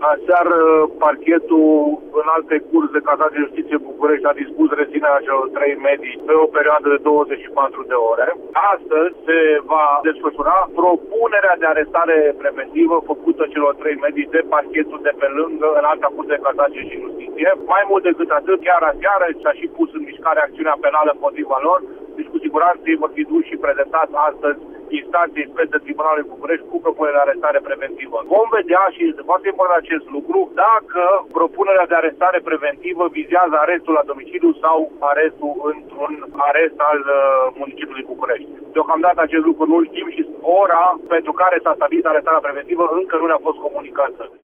Aseară, parchetul în alte curs de casație de justiție București a dispus reținerea celor 3 medii pe o perioadă de 24 de ore. Astăzi se va desfășura propunerea de arestare preventivă făcută celor 3 medii de parchetul de pe lângă în alta curs de casație și justiție. Mai mult decât atât, chiar aseară s-a și pus în mișcare acțiunea penală împotriva lor. Deci cu siguranță ei vor fi duși și prezentați astăzi instanței spre Tribunalului București cu propunerea de arestare preventivă. Vom vedea, și este foarte important acest lucru, dacă propunerea de arestare preventivă vizează arestul la domiciliu sau arestul într-un arest al municipiului București. Deocamdată acest lucru nu știm și ora pentru care s-a stabilit arestarea preventivă încă nu ne-a fost comunicată.